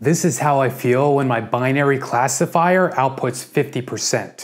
This is how I feel when my binary classifier outputs 50%.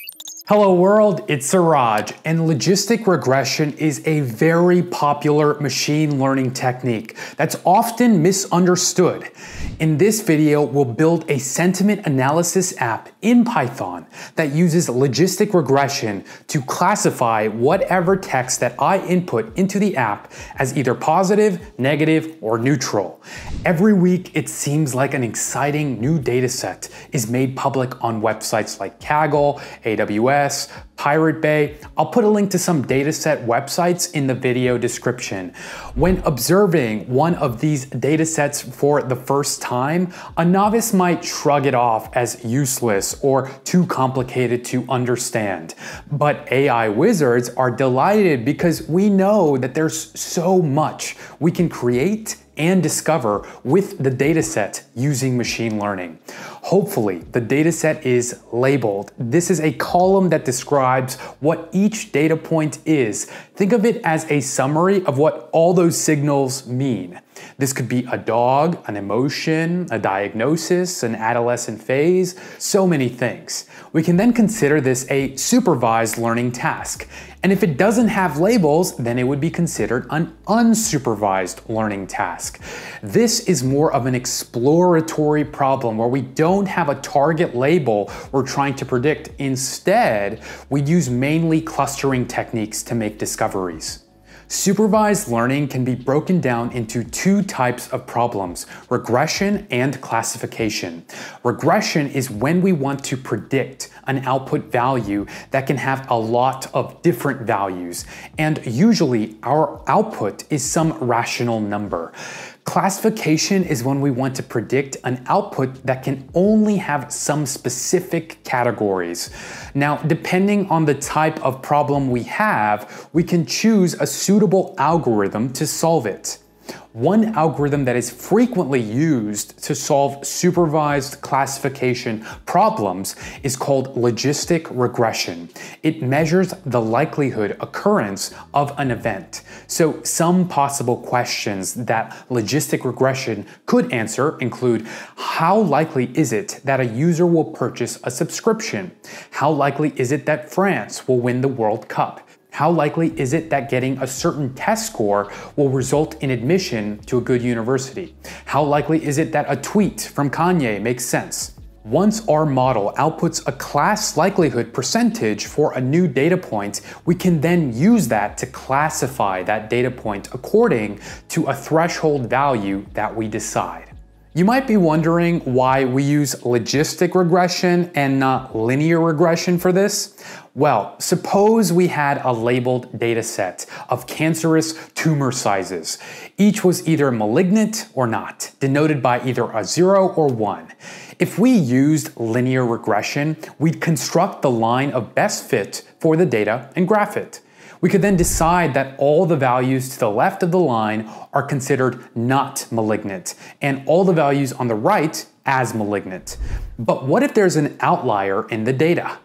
Hello world, it's Siraj, and logistic regression is a very popular machine learning technique that's often misunderstood. In this video, we'll build a sentiment analysis app in Python that uses logistic regression to classify whatever text that I input into the app as either positive, negative, or neutral. Every week, it seems like an exciting new dataset is made public on websites like Kaggle, AWS, Pirate Bay. I'll put a link to some dataset websites in the video description. When observing one of these datasets for the first time, a novice might shrug it off as useless or too complicated to understand. But AI wizards are delighted because we know that there's so much we can create and discover with the dataset using machine learning. Hopefully, the dataset is labeled. This is a column that describes what each data point is. Think of it as a summary of what all those signals mean. This could be a dog, an emotion, a diagnosis, an adolescent phase, so many things. We can then consider this a supervised learning task. And if it doesn't have labels, then it would be considered an unsupervised learning task. This is more of an exploratory problem where we don't have a target label we're trying to predict. Instead, we use mainly clustering techniques to make discoveries. Supervised learning can be broken down into two types of problems: regression and classification. Regression is when we want to predict an output value that can have a lot of different values, and usually our output is some rational number. Classification is when we want to predict an output that can only have some specific categories. Now, depending on the type of problem we have, we can choose a suitable algorithm to solve it. One algorithm that is frequently used to solve supervised classification problems is called logistic regression. It measures the likelihood occurrence of an event. So some possible questions that logistic regression could answer include: how likely is it that a user will purchase a subscription? How likely is it that France will win the World Cup? How likely is it that getting a certain test score will result in admission to a good university? How likely is it that a tweet from Kanye makes sense? Once our model outputs a class likelihood percentage for a new data point, we can then use that to classify that data point according to a threshold value that we decide. You might be wondering why we use logistic regression and not linear regression for this. Well, suppose we had a labeled data set of cancerous tumor sizes. Each was either malignant or not, denoted by either a 0 or 1. If we used linear regression, we'd construct the line of best fit for the data and graph it. We could then decide that all the values to the left of the line are considered not malignant, and all the values on the right as malignant. But what if there's an outlier in the data?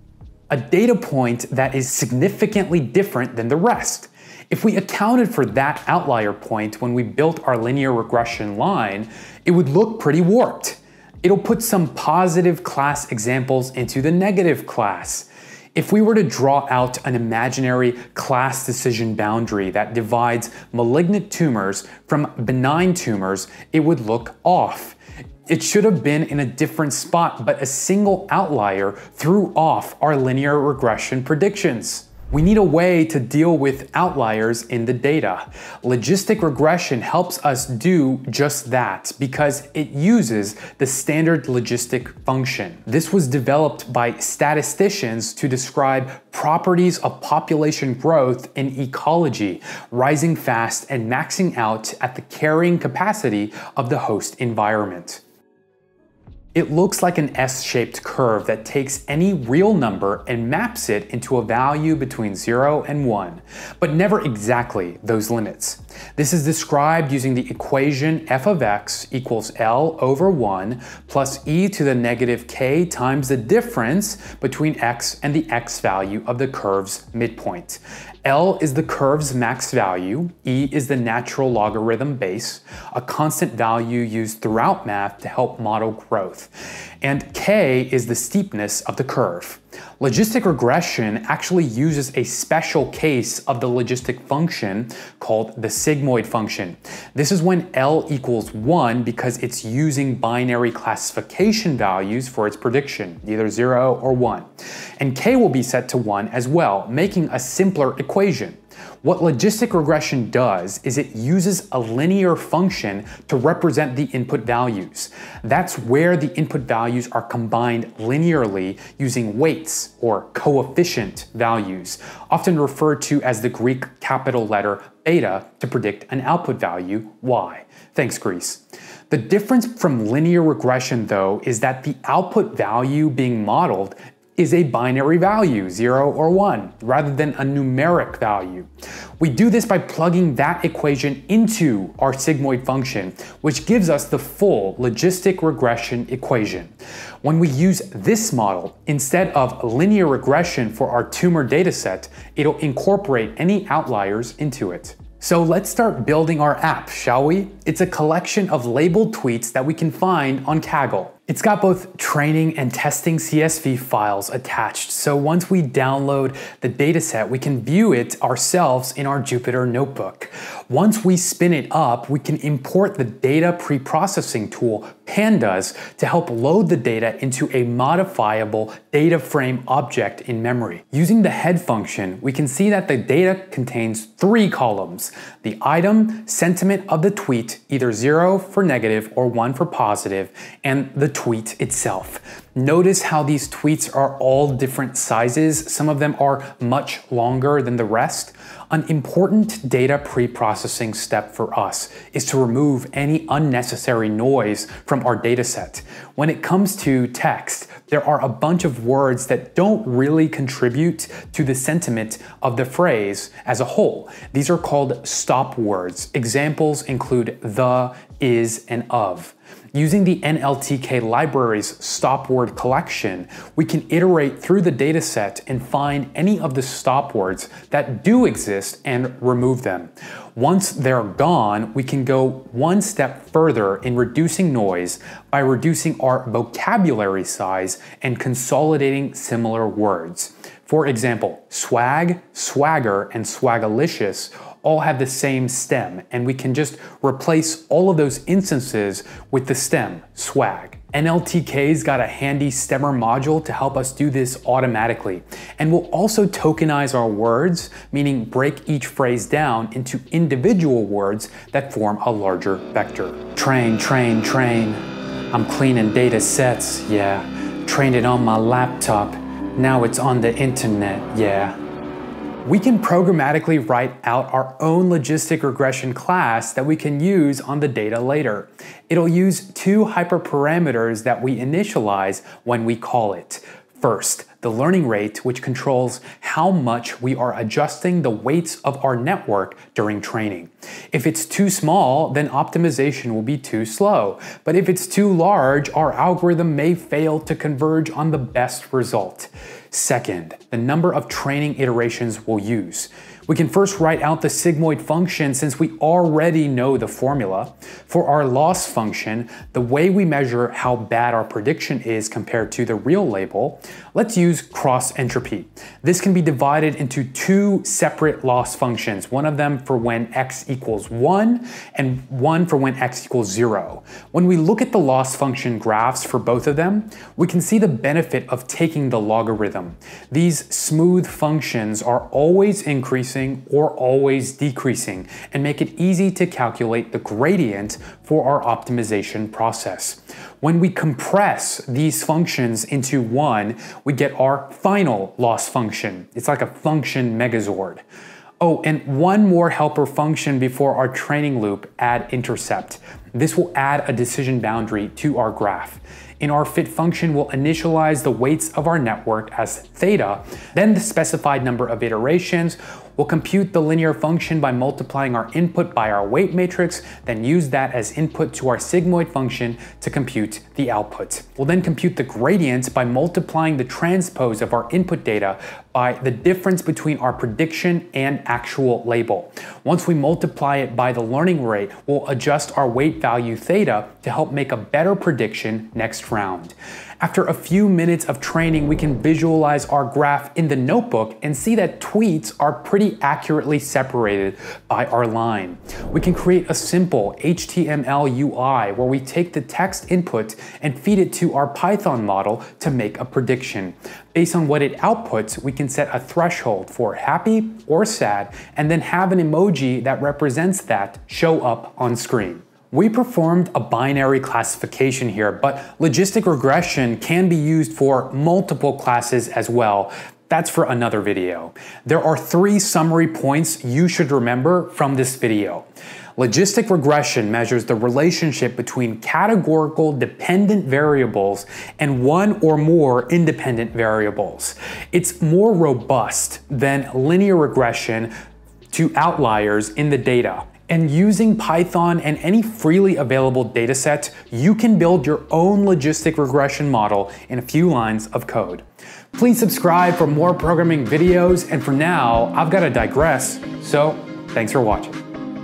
A data point that is significantly different than the rest. If we accounted for that outlier point when we built our linear regression line, it would look pretty warped. It'll put some positive class examples into the negative class. If we were to draw out an imaginary class decision boundary that divides malignant tumors from benign tumors, it would look off. It should have been in a different spot, but a single outlier threw off our linear regression predictions. We need a way to deal with outliers in the data. Logistic regression helps us do just that because it uses the standard logistic function. This was developed by statisticians to describe properties of population growth in ecology, rising fast and maxing out at the carrying capacity of the host environment. It looks like an S-shaped curve that takes any real number and maps it into a value between 0 and 1, but never exactly those limits. This is described using the equation f of x equals L over 1 plus e to the negative k times the difference between x and the x value of the curve's midpoint. L is the curve's max value, e is the natural logarithm base, a constant value used throughout math to help model growth, and k is the steepness of the curve. Logistic regression actually uses a special case of the logistic function called the sigmoid function. This is when L equals 1 because it's using binary classification values for its prediction, either 0 or 1. And k will be set to 1 as well, making a simpler equation. What logistic regression does is it uses a linear function to represent the input values. That's where the input values are combined linearly using weights or coefficient values, often referred to as the Greek capital letter beta to predict an output value, y. Thanks, Greece. The difference from linear regression, though, is that the output value being modeled is a binary value, 0 or 1, rather than a numeric value. We do this by plugging that equation into our sigmoid function, which gives us the full logistic regression equation. When we use this model instead of linear regression for our tumor dataset, it'll incorporate any outliers into it. So let's start building our app, shall we? It's a collection of labeled tweets that we can find on Kaggle. It's got both training and testing CSV files attached, so once we download the dataset, we can view it ourselves in our Jupyter notebook. Once we spin it up, we can import the data preprocessing tool, Pandas, to help load the data into a modifiable data frame object in memory. Using the head function, we can see that the data contains 3 columns: the item, sentiment of the tweet, either 0 for negative or 1 for positive, and the tweet itself. Notice how these tweets are all different sizes. Some of them are much longer than the rest. An important data pre-processing step for us is to remove any unnecessary noise from our dataset. When it comes to text, there are a bunch of words that don't really contribute to the sentiment of the phrase as a whole. These are called stop words. Examples include the, is, and of. Using the NLTK library's stop word collection, we can iterate through the dataset and find any of the stop words that do exist and remove them. Once they're gone, we can go one step further in reducing noise by reducing our vocabulary size and consolidating similar words. For example, swag, swagger, and swagalicious all have the same stem, and we can just replace all of those instances with the stem, swag. NLTK's got a handy stemmer module to help us do this automatically, and we'll also tokenize our words, meaning break each phrase down into individual words that form a larger vector. Train, train, train. I'm cleaning data sets, yeah. Trained it on my laptop. Now it's on the internet, yeah. We can programmatically write out our own logistic regression class that we can use on the data later. It'll use 2 hyperparameters that we initialize when we call it. First, the learning rate, which controls how much we are adjusting the weights of our network during training. If it's too small, then optimization will be too slow. But if it's too large, our algorithm may fail to converge on the best result. Second, the number of training iterations we'll use. We can first write out the sigmoid function since we already know the formula. For our loss function, the way we measure how bad our prediction is compared to the real label, let's use cross entropy. This can be divided into 2 separate loss functions, one of them for when x equals 1 and one for when x equals 0. When we look at the loss function graphs for both of them, we can see the benefit of taking the logarithm. These smooth functions are always increasing or always decreasing and make it easy to calculate the gradient for our optimization process. When we compress these functions into one, we get our final loss function. It's like a function megazord. Oh, and one more helper function before our training loop, add intercept. This will add a decision boundary to our graph. In our fit function, we'll initialize the weights of our network as theta, then the specified number of iterations. We'll compute the linear function by multiplying our input by our weight matrix, then use that as input to our sigmoid function to compute the output. We'll then compute the gradient by multiplying the transpose of our input data by the difference between our prediction and actual label. Once we multiply it by the learning rate, we'll adjust our weight value theta to help make a better prediction next round. After a few minutes of training, we can visualize our graph in the notebook and see that tweets are pretty accurately separated by our line. We can create a simple HTML UI where we take the text input and feed it to our Python model to make a prediction. Based on what it outputs, we can set a threshold for happy or sad, and then have an emoji that represents that show up on screen. We performed a binary classification here, but logistic regression can be used for multiple classes as well. That's for another video. There are 3 summary points you should remember from this video. Logistic regression measures the relationship between categorical dependent variables and one or more independent variables. It's more robust than linear regression to outliers in the data. And using Python and any freely available dataset, you can build your own logistic regression model in a few lines of code. Please subscribe for more programming videos, and for now, I've got to digress, so thanks for watching.